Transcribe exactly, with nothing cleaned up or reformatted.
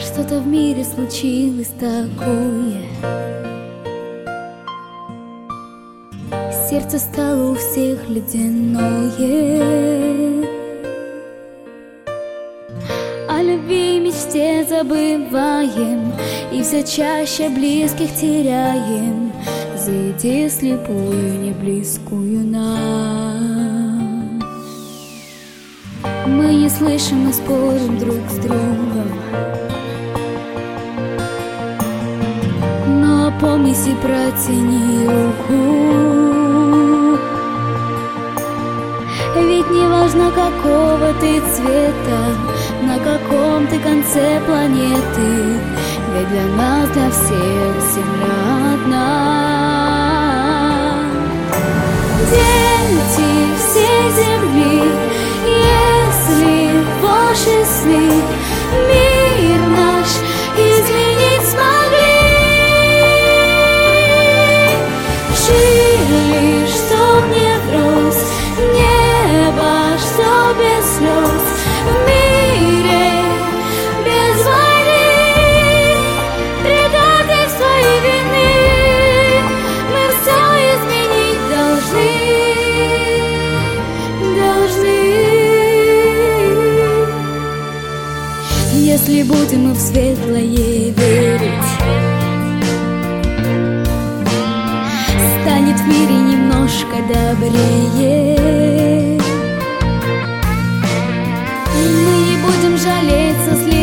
Что-то в мире случилось такое, сердце стало у всех ледяное. О любви и мечте забываем, и все чаще близких теряем за идею слепую, не близкую нам. Мы не слышим и спорим друг с другом, но опомнись и протяни руку. Ведь не важно, какого ты цвета, на каком ты конце планеты, ведь для нас, для всех земля одна. Дети всей земли, если ваши сны мир наш изменить смогли, жили, чтоб не врос небо, что без слез, в мире без войны, предательства и вины, мы все изменить должны, должны. Если будем мы в светлое верить, станет в мире немножко добрее. Мы не будем жалеть со слез